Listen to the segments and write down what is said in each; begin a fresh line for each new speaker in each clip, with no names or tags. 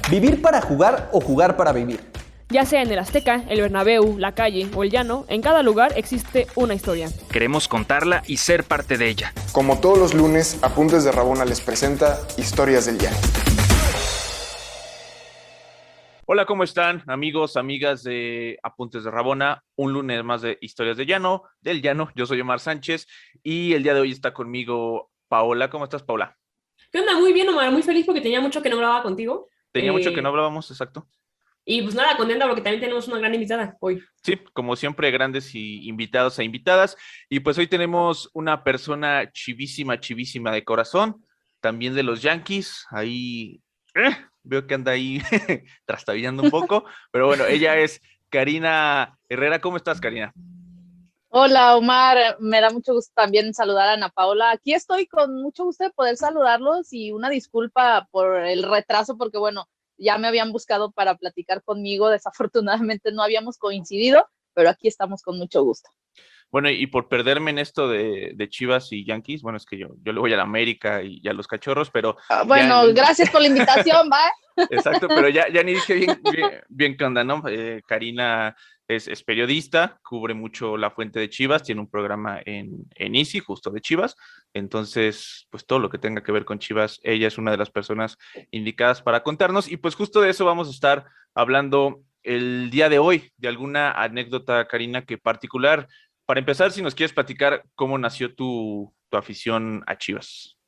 ¿Vivir para jugar o jugar para vivir?
Ya sea en el Azteca, el Bernabéu, la calle o el llano, en cada lugar existe una historia.
Queremos contarla y ser parte de ella.
Como todos los lunes, Apuntes de Rabona les presenta Historias del Llano.
Hola, ¿cómo están, amigos, amigas de Apuntes de Rabona? Un lunes más de Historias del Llano. Yo soy Omar Sánchez y el día de hoy está conmigo Paola. ¿Cómo estás, Paola?
¿Qué onda? Muy bien, Omar, muy feliz porque tenía mucho que no grababa contigo.
Tenía mucho que no hablábamos, exacto.
Y pues nada, contenta porque también tenemos una gran invitada hoy.
Sí, como siempre, grandes invitados e invitadas. Y pues hoy tenemos una persona chivísima de corazón, también de los Yankees. Ahí veo que anda ahí trastabillando un poco, pero bueno, ella es Karina Herrera. ¿Cómo estás, Karina?
Hola, Omar, me da mucho gusto también saludar a Ana Paola. Aquí estoy con mucho gusto de poder saludarlos y una disculpa por el retraso porque bueno, ya me habían buscado para platicar conmigo, desafortunadamente no habíamos coincidido, pero aquí estamos con mucho gusto.
Bueno, y por perderme en esto de Chivas y Yankees, bueno, es que yo le voy a la América y a los Cachorros, pero...
Bueno, gracias por la invitación, ¿va?
Exacto, pero ya ni dije bien qué onda, ¿no? Karina es periodista, cubre mucho la fuente de Chivas, tiene un programa en Easy, justo de Chivas, entonces, pues todo lo que tenga que ver con Chivas, ella es una de las personas indicadas para contarnos, y pues justo de eso vamos a estar hablando el día de hoy, de alguna anécdota, Karina, que particular. Para empezar, si nos quieres platicar cómo nació tu afición a Chivas.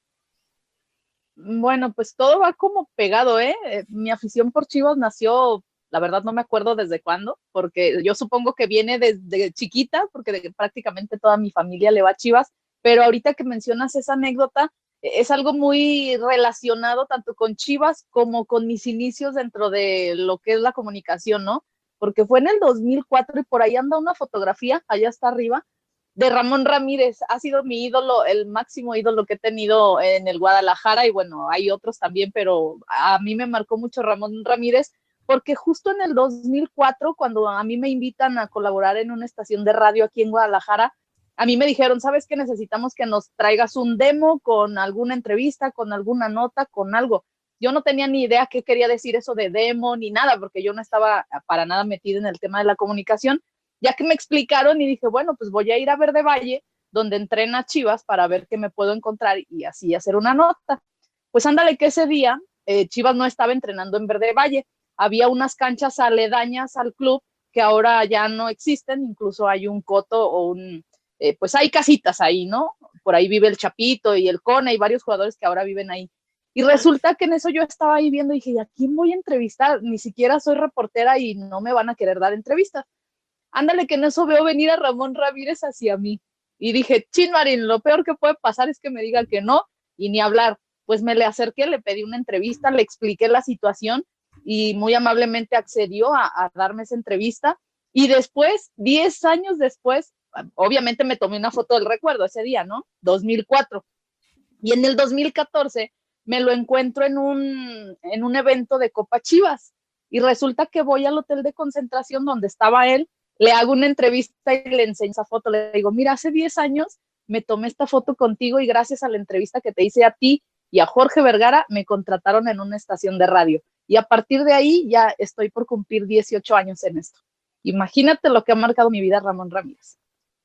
Bueno, pues todo va como pegado, ¿eh? Mi afición por Chivas nació, la verdad no me acuerdo desde cuándo, porque yo supongo que viene desde chiquita, porque prácticamente toda mi familia le va a Chivas, pero ahorita que mencionas esa anécdota, es algo muy relacionado tanto con Chivas como con mis inicios dentro de lo que es la comunicación, ¿no? Porque fue en el 2004 y por ahí anda una fotografía, allá está arriba, de Ramón Ramírez. Ha sido mi ídolo, el máximo ídolo que he tenido en el Guadalajara, y bueno, hay otros también, pero a mí me marcó mucho Ramón Ramírez, porque justo en el 2004, cuando a mí me invitan a colaborar en una estación de radio aquí en Guadalajara, a mí me dijeron, ¿sabes qué? Necesitamos que nos traigas un demo con alguna entrevista, con alguna nota, con algo. Yo no tenía ni idea qué quería decir eso de demo ni nada, porque yo no estaba para nada metida en el tema de la comunicación, ya que me explicaron y dije, bueno, pues voy a ir a Verde Valle, donde entrena Chivas, para ver qué me puedo encontrar y así hacer una nota. Pues ándale que ese día Chivas no estaba entrenando en Verde Valle, había unas canchas aledañas al club que ahora ya no existen, incluso hay un coto o pues hay casitas ahí, ¿no? Por ahí vive el Chapito y el Cone y varios jugadores que ahora viven ahí. Y resulta que en eso yo estaba ahí viendo y dije, ¿a quién voy a entrevistar? Ni siquiera soy reportera y no me van a querer dar entrevistas. Ándale que en eso veo venir a Ramón Ramírez hacia mí. Y dije, chin Marín, lo peor que puede pasar es que me diga que no y ni hablar. Pues me le acerqué, le pedí una entrevista, le expliqué la situación y muy amablemente accedió a darme esa entrevista. Y después, 10 años después, obviamente me tomé una foto del recuerdo ese día, ¿no? 2004. Y en el 2014 me lo encuentro en un evento de Copa Chivas. Y resulta que voy al hotel de concentración donde estaba él, le hago una entrevista y le enseño esa foto. Le digo, mira, hace 10 años me tomé esta foto contigo y gracias a la entrevista que te hice a ti y a Jorge Vergara me contrataron en una estación de radio. Y a partir de ahí ya estoy por cumplir 18 años en esto. Imagínate lo que ha marcado mi vida Ramón Ramírez.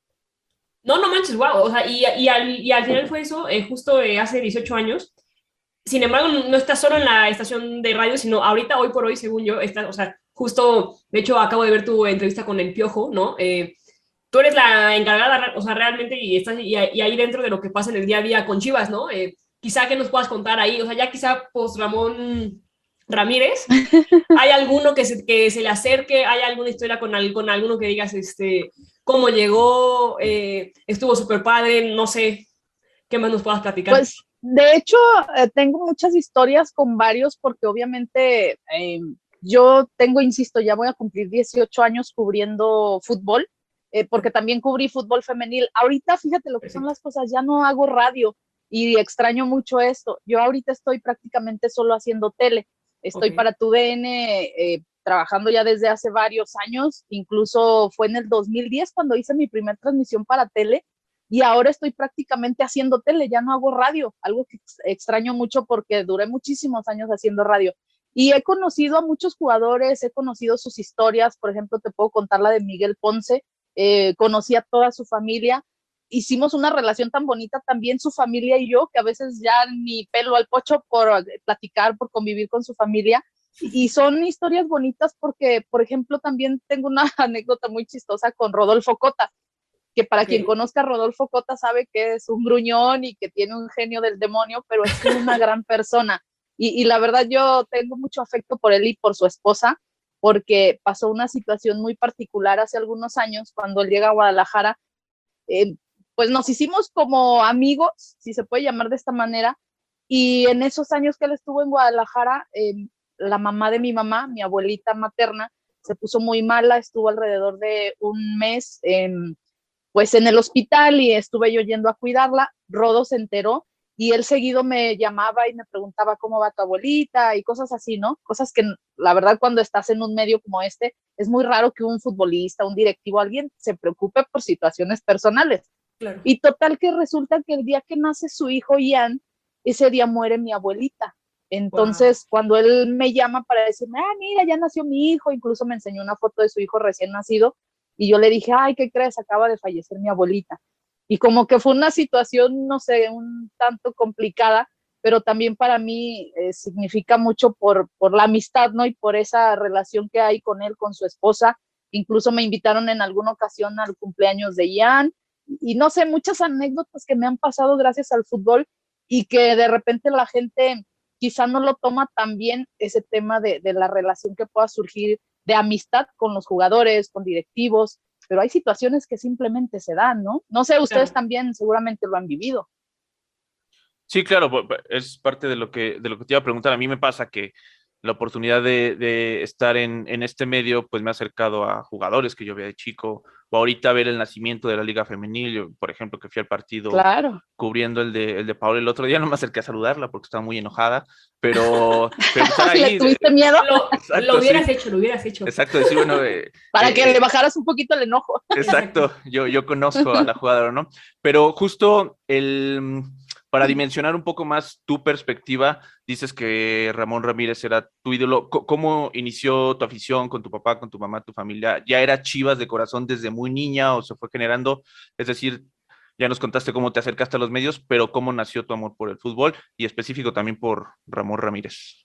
No, no manches, wow. O sea, y al final fue eso, justo hace 18 años. Sin embargo, no estás solo en la estación de radio, sino ahorita, hoy por hoy, según yo, estás, o sea, justo, de hecho, acabo de ver tu entrevista con el Piojo, ¿no? Tú eres la encargada, o sea, realmente, y ahí dentro de lo que pasa en el día a día con Chivas, ¿no? Quizá que nos puedas contar ahí, o sea, ya quizá, pues, Ramón Ramírez, ¿hay alguno que se le acerque? ¿Hay alguna historia con alguno que digas, cómo llegó, estuvo súper padre, no sé, qué más nos puedas platicar?
Pues, de hecho, tengo muchas historias con varios porque obviamente yo tengo, insisto, ya voy a cumplir 18 años cubriendo fútbol, porque también cubrí fútbol femenil. Ahorita, fíjate lo que son las cosas, ya no hago radio y extraño mucho esto. Yo ahorita estoy prácticamente solo haciendo tele. Estoy para TUDN trabajando ya desde hace varios años, incluso fue en el 2010 cuando hice mi primer transmisión para tele, y ahora estoy prácticamente haciendo tele, ya no hago radio, algo que extraño mucho porque duré muchísimos años haciendo radio. Y he conocido a muchos jugadores, he conocido sus historias, por ejemplo, te puedo contar la de Miguel Ponce, conocí a toda su familia, hicimos una relación tan bonita también su familia y yo, que a veces ya ni pelo al pocho por platicar, por convivir con su familia, y son historias bonitas porque, por ejemplo, también tengo una anécdota muy chistosa con Rodolfo Cota, que para quien conozca a Rodolfo Cota sabe que es un gruñón y que tiene un genio del demonio, pero es una gran persona. Y la verdad yo tengo mucho afecto por él y por su esposa, porque pasó una situación muy particular hace algunos años, cuando él llega a Guadalajara, pues nos hicimos como amigos, si se puede llamar de esta manera, y en esos años que él estuvo en Guadalajara, la mamá de mi mamá, mi abuelita materna, se puso muy mala, estuvo alrededor de un mes pues en el hospital y estuve yo yendo a cuidarla. Rodo se enteró y él seguido me llamaba y me preguntaba cómo va tu abuelita y cosas así, ¿no? Cosas que la verdad cuando estás en un medio como este, es muy raro que un futbolista, un directivo, alguien se preocupe por situaciones personales.
Claro.
Y total que resulta que el día que nace su hijo Ian, ese día muere mi abuelita. Entonces, cuando él me llama para decirme, mira, ya nació mi hijo, incluso me enseñó una foto de su hijo recién nacido, y yo le dije, ay, ¿qué crees? Acaba de fallecer mi abuelita. Y como que fue una situación, no sé, un tanto complicada, pero también para mí significa mucho por la amistad, ¿no? Y por esa relación que hay con él, con su esposa. Incluso me invitaron en alguna ocasión al cumpleaños de Ian, y no sé, muchas anécdotas que me han pasado gracias al fútbol y que de repente la gente quizá no lo toma tan bien, ese tema de la relación que pueda surgir de amistad con los jugadores, con directivos, pero hay situaciones que simplemente se dan, ¿no? No sé, ustedes también seguramente lo han vivido.
Sí, claro, es parte de lo que te iba a preguntar. A mí me pasa que la oportunidad de estar en este medio, pues me ha acercado a jugadores que yo veía de chico, o ahorita ver el nacimiento de la Liga Femenil. Yo, por ejemplo, que fui al partido cubriendo el de Paola el otro día, no me acerqué a saludarla porque estaba muy enojada, pero estar ahí.
¿Le tuviste miedo?
Lo hubieras hecho.
Exacto, decir, bueno.
Para que le bajaras un poquito el enojo.
Exacto, yo conozco a la jugadora, ¿no? Pero justo para dimensionar un poco más tu perspectiva, dices que Ramón Ramírez era tu ídolo. ¿Cómo inició tu afición con tu papá, con tu mamá, tu familia? ¿Ya era Chivas de corazón desde muy niña o se fue generando? Es decir, ya nos contaste cómo te acercaste a los medios, pero ¿cómo nació tu amor por el fútbol y específico también por Ramón Ramírez?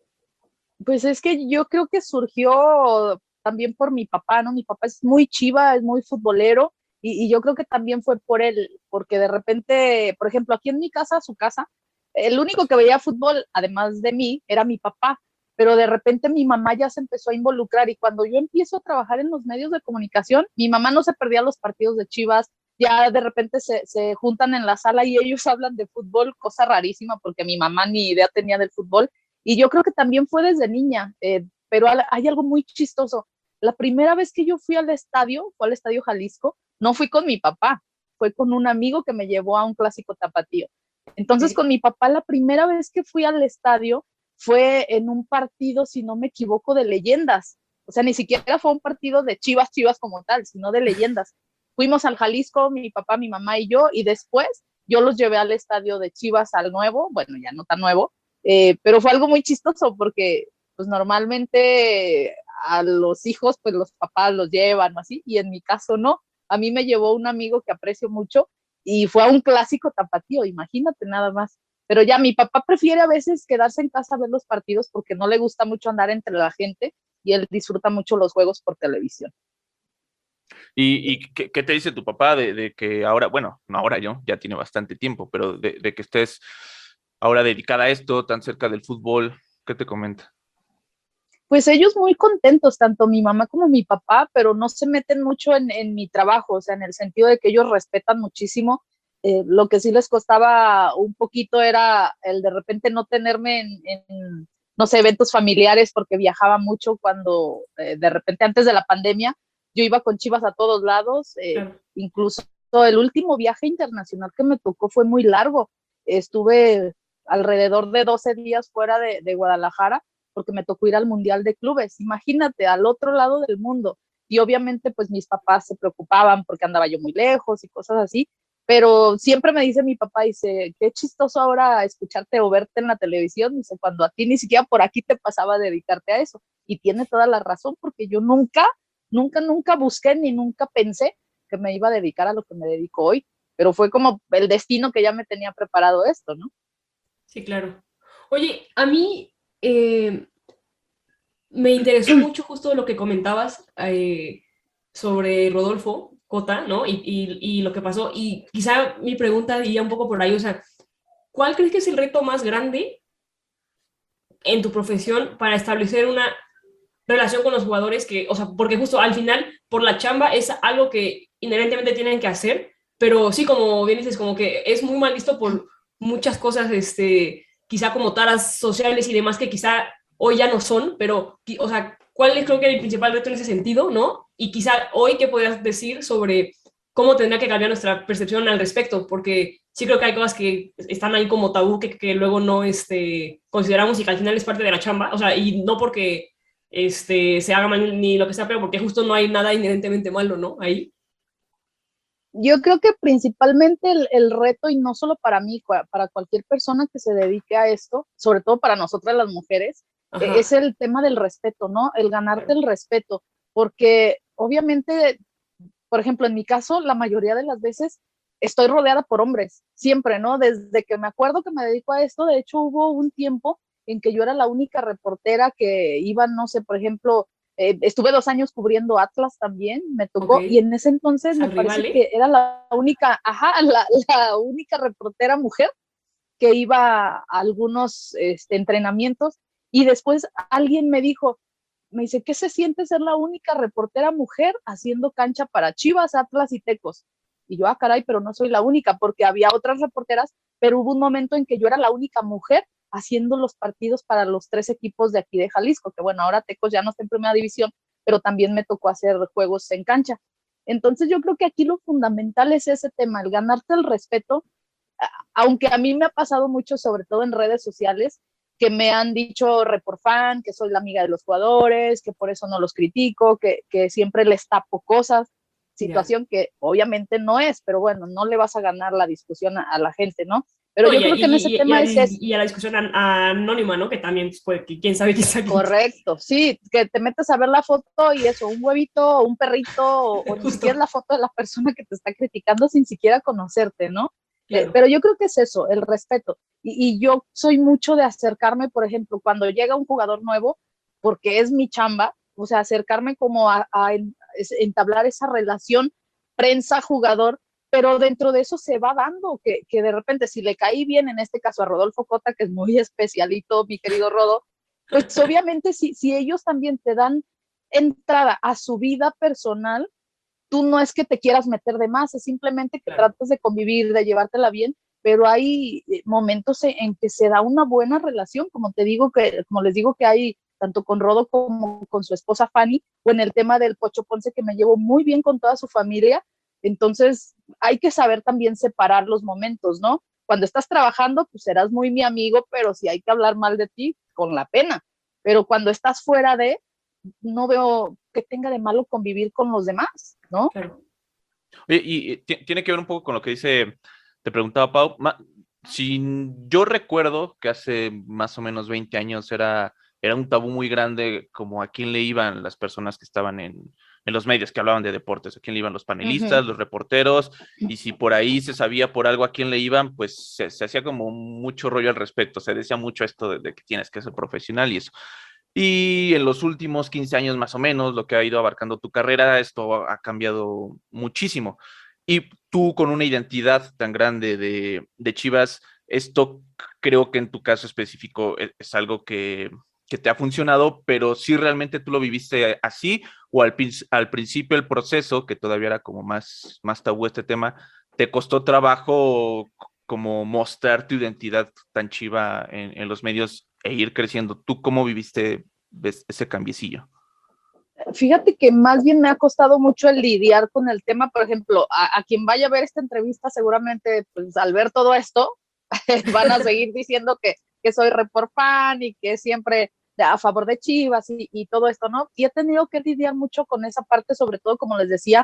Pues es que yo creo que surgió también por mi papá, ¿no? Mi papá es muy chiva, es muy futbolero, y yo creo que también fue por él, porque de repente, por ejemplo, aquí en mi casa, su casa, el único que veía fútbol, además de mí, era mi papá, pero de repente mi mamá ya se empezó a involucrar, y cuando yo empiezo a trabajar en los medios de comunicación, mi mamá no se perdía los partidos de Chivas, ya de repente se juntan en la sala y ellos hablan de fútbol, cosa rarísima, porque mi mamá ni idea tenía del fútbol, y yo creo que también fue desde niña, pero hay algo muy chistoso. La primera vez que yo fui al estadio, fue al Estadio Jalisco, no fui con mi papá, fue con un amigo que me llevó a un clásico tapatío. Entonces, con mi papá, la primera vez que fui al estadio fue en un partido, si no me equivoco, de leyendas. O sea, ni siquiera fue un partido de Chivas como tal, sino de leyendas. Fuimos al Jalisco, mi papá, mi mamá y yo, y después yo los llevé al estadio de Chivas, al nuevo, bueno, ya no tan nuevo, pero fue algo muy chistoso porque pues normalmente a los hijos pues los papás los llevan o así, y en mi caso no. A mí me llevó un amigo que aprecio mucho y fue a un clásico tapatío, imagínate nada más. Pero ya mi papá prefiere a veces quedarse en casa a ver los partidos porque no le gusta mucho andar entre la gente y él disfruta mucho los juegos por televisión.
¿Y qué te dice tu papá de que ahora, bueno, no ahora yo, ya tiene bastante tiempo, pero de que estés ahora dedicada a esto, tan cerca del fútbol? ¿Qué te comenta?
Pues ellos muy contentos, tanto mi mamá como mi papá, pero no se meten mucho en mi trabajo, o sea, en el sentido de que ellos respetan muchísimo. Lo que sí les costaba un poquito era el de repente no tenerme en no sé, eventos familiares, porque viajaba mucho cuando de repente antes de la pandemia yo iba con Chivas a todos lados, incluso el último viaje internacional que me tocó fue muy largo. Estuve alrededor de 12 días fuera de Guadalajara, porque me tocó ir al Mundial de Clubes, imagínate, al otro lado del mundo. Y obviamente pues mis papás se preocupaban porque andaba yo muy lejos y cosas así, pero siempre me dice mi papá, dice, qué chistoso ahora escucharte o verte en la televisión, dice, cuando a ti ni siquiera por aquí te pasaba a dedicarte a eso. Y tiene toda la razón, porque yo nunca busqué ni nunca pensé que me iba a dedicar a lo que me dedico hoy, pero fue como el destino que ya me tenía preparado esto, ¿no?
Sí, claro. Oye, a mí me interesó mucho justo lo que comentabas sobre Rodolfo Cota, ¿no? Y lo que pasó. Y quizá mi pregunta iría un poco por ahí, o sea, ¿cuál crees que es el reto más grande en tu profesión para establecer una relación con los jugadores que, o sea, porque justo al final, por la chamba, es algo que inherentemente tienen que hacer, pero sí, como bien dices, como que es muy mal visto por muchas cosas, quizá como taras sociales y demás que quizá hoy ya no son, pero, o sea, ¿cuál es creo que el principal reto en ese sentido, no? Y quizá hoy, ¿qué podrías decir sobre cómo tendría que cambiar nuestra percepción al respecto? Porque sí creo que hay cosas que están ahí como tabú que luego no consideramos y que al final es parte de la chamba, o sea, y no porque se haga mal ni lo que sea, pero porque justo no hay nada inherentemente malo, ¿no? Ahí.
Yo creo que principalmente el reto, y no solo para mí, para cualquier persona que se dedique a esto, sobre todo para nosotras las mujeres, es el tema del respeto, ¿no? El ganarte el respeto, porque obviamente, por ejemplo, en mi caso, la mayoría de las veces estoy rodeada por hombres, siempre, ¿no? Desde que me acuerdo que me dedico a esto, de hecho hubo un tiempo en que yo era la única reportera que iba, no sé, por ejemplo, estuve 2 años cubriendo Atlas también, me tocó,
Okay.
y en ese entonces me parece que era la única reportera mujer que iba a algunos entrenamientos, y después alguien me dice, ¿qué se siente ser la única reportera mujer haciendo cancha para Chivas, Atlas y Tecos? Y yo, caray, pero no soy la única, porque había otras reporteras, pero hubo un momento en que yo era la única mujer haciendo los partidos para los 3 equipos de aquí de Jalisco, que bueno, ahora Tecos ya no está en primera división, pero también me tocó hacer juegos en cancha. Entonces yo creo que aquí lo fundamental es ese tema, el ganarte el respeto, aunque a mí me ha pasado mucho, sobre todo en redes sociales, que me han dicho reporfan, que soy la amiga de los jugadores, que por eso no los critico, que siempre les tapo cosas, situación que obviamente no es, pero bueno, no le vas a ganar la discusión a la gente, ¿no? Pero yo creo que en ese tema es eso.
Y a la discusión anónima, ¿no? Que también puede, que quién sabe quién sabe.
Correcto, sí, que te metes a ver la foto y eso, un huevito, un perrito, o ni siquiera la foto de la persona que te está criticando sin siquiera conocerte, ¿no? Claro. Pero yo creo que es eso, el respeto. Y yo soy mucho de acercarme, por ejemplo, cuando llega un jugador nuevo, porque es mi chamba, o sea, acercarme como a entablar esa relación prensa-jugador, pero dentro de eso se va dando que de repente si le caí bien, en este caso a Rodolfo Cota, que es muy especialito, mi querido Rodo, pues obviamente si ellos también te dan entrada a su vida personal, tú no es que te quieras meter de más, es simplemente que tratas de convivir, de llevártela bien, pero hay momentos en que se da una buena relación, como les digo que hay tanto con Rodo como con su esposa Fanny, o en el tema del Pocho Ponce, que me llevo muy bien con toda su familia. Entonces hay que saber también separar los momentos, ¿no? Cuando estás trabajando, pues serás muy mi amigo, pero si hay que hablar mal de ti, con la pena. Pero cuando estás fuera no veo que tenga de malo convivir con los demás, ¿no?
Claro.
Oye, y tiene que ver un poco con lo que te preguntaba Pau. Si yo recuerdo que hace más o menos 20 años era un tabú muy grande como a quién le iban las personas que estaban en los medios que hablaban de deportes, a quién le iban los panelistas, los reporteros, y si por ahí se sabía por algo a quién le iban, pues se hacía como mucho rollo al respecto, se decía mucho esto de que tienes que ser profesional y eso. Y en los últimos 15 años más o menos, lo que ha ido abarcando tu carrera, esto ha cambiado muchísimo. Y tú con una identidad tan grande de Chivas, esto creo que en tu caso específico es algo que te ha funcionado, pero si realmente tú lo viviste así, o al principio el proceso, que todavía era como más tabú este tema, te costó trabajo como mostrar tu identidad tan chiva en los medios e ir creciendo. ¿Tú cómo viviste ese cambiecillo?
Fíjate que más bien me ha costado mucho el lidiar con el tema. Por ejemplo, a quien vaya a ver esta entrevista, seguramente pues, al ver todo esto, van a seguir diciendo que soy fan y que siempre a favor de Chivas y todo esto, ¿no? Y he tenido que lidiar mucho con esa parte, sobre todo, como les decía,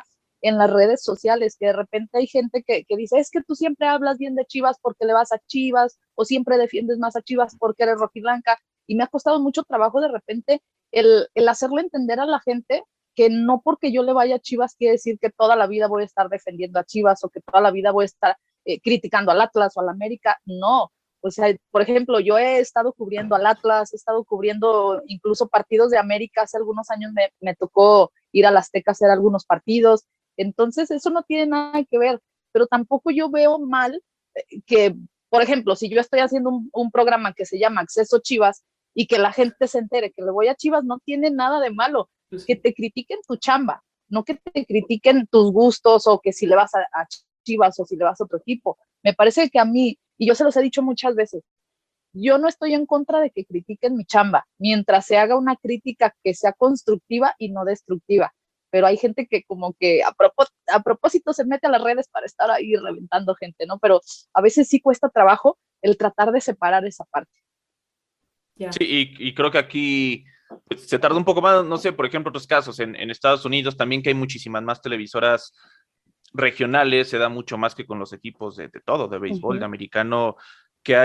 en las redes sociales, que de repente hay gente que dice, es que tú siempre hablas bien de Chivas porque le vas a Chivas, o siempre defiendes más a Chivas porque eres rojiblanca, y me ha costado mucho trabajo de repente el hacerle entender a la gente que no porque yo le vaya a Chivas quiere decir que toda la vida voy a estar defendiendo a Chivas o que toda la vida voy a estar criticando al Atlas o al América. No, o sea, por ejemplo, yo he estado cubriendo al Atlas, he estado cubriendo incluso partidos de América. Hace algunos años me tocó ir al Azteca a hacer algunos partidos. Entonces, eso no tiene nada que ver, pero tampoco yo veo mal que, por ejemplo, si yo estoy haciendo un programa que se llama Acceso Chivas y que la gente se entere que le voy a Chivas, no tiene nada de malo. Que te critiquen tu chamba, no que te critiquen tus gustos o que si le vas a Chivas o si le vas a otro equipo. Me parece que a mí, y yo se los he dicho muchas veces, yo no estoy en contra de que critiquen mi chamba, mientras se haga una crítica que sea constructiva y no destructiva. Pero hay gente que como que a propósito se mete a las redes para estar ahí reventando gente, ¿no? Pero a veces sí cuesta trabajo el tratar de separar esa parte.
Yeah.
Sí, y creo que aquí pues, se tarda un poco más, no sé, por ejemplo, otros casos en Estados Unidos también, que hay muchísimas más televisoras regionales, se da mucho más que con los equipos de todo, de béisbol, de americano, que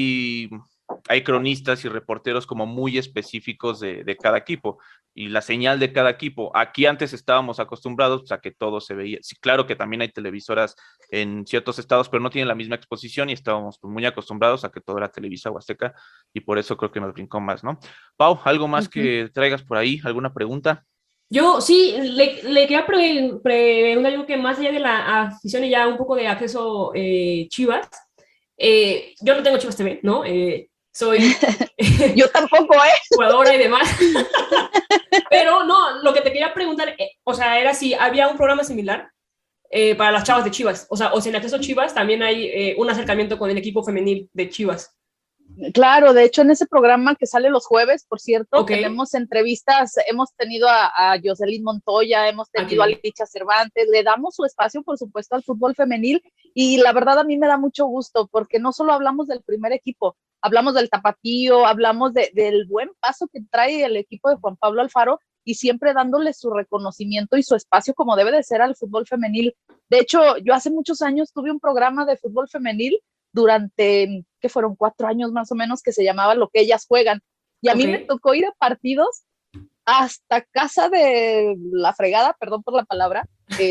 hay cronistas y reporteros como muy específicos de cada equipo y la señal de cada equipo. Aquí antes estábamos acostumbrados a que todo se veía. Sí, claro que también hay televisoras en ciertos estados, pero no tienen la misma exposición y estábamos muy acostumbrados a que todo era Televisa o Azteca y por eso creo que nos brincó más, ¿no? Pau, ¿algo más que traigas por ahí? ¿Alguna pregunta?
Yo sí, le quería preguntar algo que más allá de la afición y ya un poco de acceso Chivas. Yo no tengo Chivas TV, ¿no? Soy
yo tampoco,
jugadora y demás. Pero no, lo que te quería preguntar, o sea, era si había un programa similar para las chavas de Chivas. O sea, o si en Acceso Chivas también hay un acercamiento con el equipo femenil de Chivas.
Claro, de hecho en ese programa que sale los jueves, por cierto,
Okay.
tenemos entrevistas, hemos tenido a Jocelyn Montoya, hemos tenido a Leticia Cervantes, le damos su espacio, por supuesto, al fútbol femenil y la verdad a mí me da mucho gusto porque no solo hablamos del primer equipo, hablamos del tapatío, hablamos del buen paso que trae el equipo de Juan Pablo Alfaro y siempre dándole su reconocimiento y su espacio como debe de ser al fútbol femenil. De hecho, yo hace muchos años tuve un programa de fútbol femenil durante, que fueron 4 años más o menos, que se llamaba Lo que ellas juegan. Y a mí me tocó ir a partidos hasta casa de la fregada, perdón por la palabra,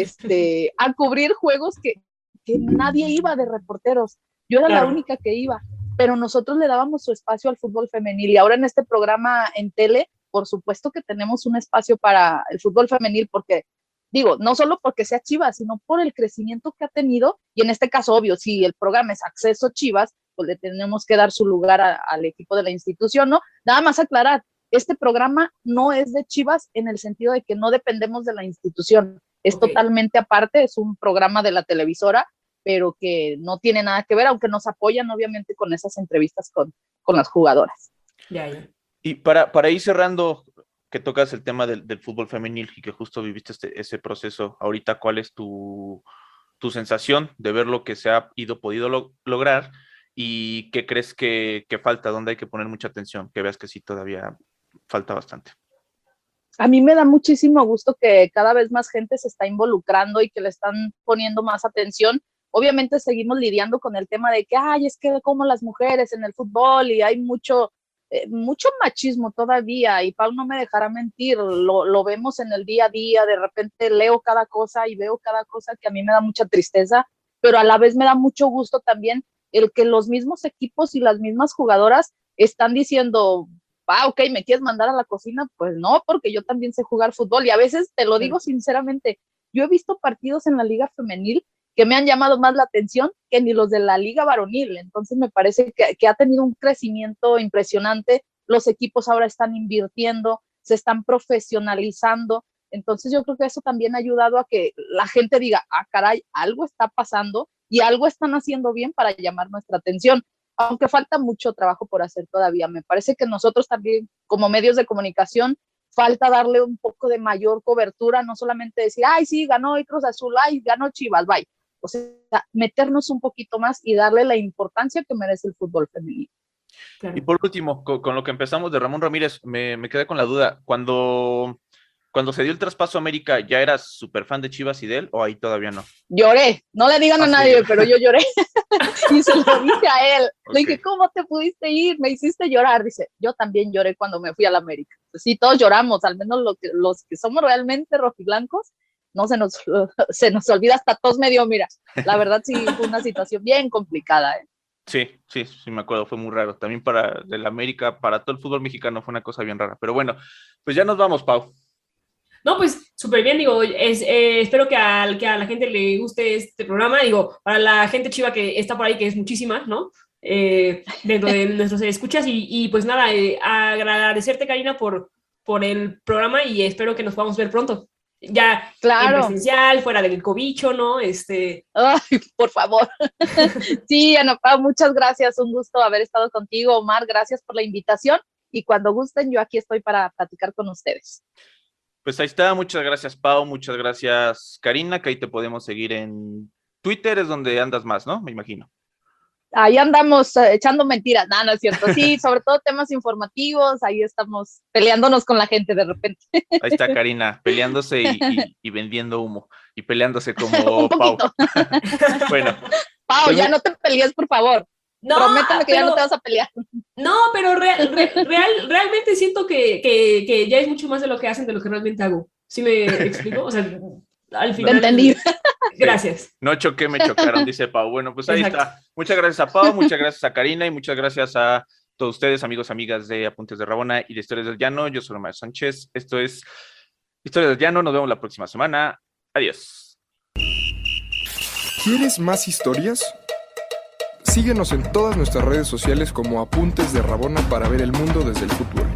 a cubrir juegos que nadie iba de reporteros. Yo era la única que iba, pero nosotros le dábamos su espacio al fútbol femenil. Y ahora en este programa en tele, por supuesto que tenemos un espacio para el fútbol femenil, porque digo, no solo porque sea Chivas, sino por el crecimiento que ha tenido, y en este caso, obvio, si el programa es Acceso Chivas, pues le tenemos que dar su lugar al equipo de la institución, ¿no? Nada más aclarar, este programa no es de Chivas en el sentido de que no dependemos de la institución, es totalmente aparte, es un programa de la televisora, pero que no tiene nada que ver, aunque nos apoyan obviamente con esas entrevistas con las jugadoras.
Ya.
Y para ir cerrando, que tocas el tema del fútbol femenil y que justo viviste ese proceso, ahorita, ¿cuál es tu sensación de ver lo que se ha podido lograr y qué crees que falta, dónde hay que poner mucha atención, que veas que sí todavía falta bastante?
A mí me da muchísimo gusto que cada vez más gente se está involucrando y que le están poniendo más atención. Obviamente seguimos lidiando con el tema de que, es que como las mujeres en el fútbol y hay mucho machismo todavía, y Pau no me dejará mentir, lo vemos en el día a día, de repente leo cada cosa y veo cada cosa que a mí me da mucha tristeza, pero a la vez me da mucho gusto también el que los mismos equipos y las mismas jugadoras están diciendo, ok, ¿me quieres mandar a la cocina? Pues no, porque yo también sé jugar fútbol, y a veces te lo digo sinceramente, yo he visto partidos en la liga femenil que me han llamado más la atención que ni los de la liga varonil. Entonces me parece que ha tenido un crecimiento impresionante. Los equipos ahora están invirtiendo, se están profesionalizando. Entonces yo creo que eso también ha ayudado a que la gente diga, caray, algo está pasando y algo están haciendo bien para llamar nuestra atención. Aunque falta mucho trabajo por hacer todavía. Me parece que nosotros también, como medios de comunicación, falta darle un poco de mayor cobertura, no solamente decir, sí, ganó Cruz Azul, ganó Chivas, bye. O sea, meternos un poquito más y darle la importancia que merece el fútbol femenino.
Y por último, con lo que empezamos de Ramón Ramírez, me quedé con la duda. Cuando cuando se dio el traspaso a América, ¿ya eras súper fan de Chivas y de él o ahí todavía no?
Lloré, no le digan a nadie, pero yo lloré. Y se lo dije a él.
Ok.
Le dije, ¿cómo te pudiste ir? Me hiciste llorar. Dice, yo también lloré cuando me fui a la América. Pues sí, todos lloramos, al menos los que somos realmente rojiblancos, no se nos olvida, hasta tos me dio, mira. La verdad sí fue una situación bien complicada, ¿eh?
Sí, me acuerdo, fue muy raro. También para el América, para todo el fútbol mexicano fue una cosa bien rara. Pero bueno, pues ya nos vamos, Pau.
No, pues súper bien, digo, espero que a la gente le guste este programa, digo, para la gente chiva que está por ahí, que es muchísima, ¿no? Dentro de nuestros escuchas y pues nada, agradecerte, Karina, por el programa y espero que nos podamos ver pronto. Ya
Claro.
en presencial, fuera del cobicho, ¿no?
Ay, por favor. Sí, Ana Pau, muchas gracias, un gusto haber estado contigo. Omar, gracias por la invitación y cuando gusten, yo aquí estoy para platicar con ustedes.
Pues ahí está, muchas gracias, Pau, muchas gracias, Karina, que ahí te podemos seguir en Twitter, es donde andas más, ¿no? Me imagino.
Ahí andamos echando mentiras, no es cierto. Sí, sobre todo temas informativos, ahí estamos peleándonos con la gente de repente.
Ahí está Karina, peleándose y vendiendo humo, y peleándose como
Un
Pau.
poquito.
Bueno,
Pau,
pues
ya no te pelees, por favor.
No,
Prométeme que ya
pero-
no te vas a pelear.
No, pero realmente siento que ya es mucho más de lo que hacen de lo que realmente hago. ¿Sí me explico? O sea, al
Te
final...
entendí.
Gracias.
no choqué, me chocaron, dice Pau. Bueno, pues ahí
Exacto.
está. Muchas gracias a Pau, muchas gracias a Karina y muchas gracias a todos ustedes, amigos, amigas de Apuntes de Rabona y de Historias del Llano. Yo soy Omar Sánchez. Esto es Historias del Llano. Nos vemos la próxima semana. Adiós.
¿Quieres más historias? Síguenos en todas nuestras redes sociales como Apuntes de Rabona para ver el mundo desde el fútbol.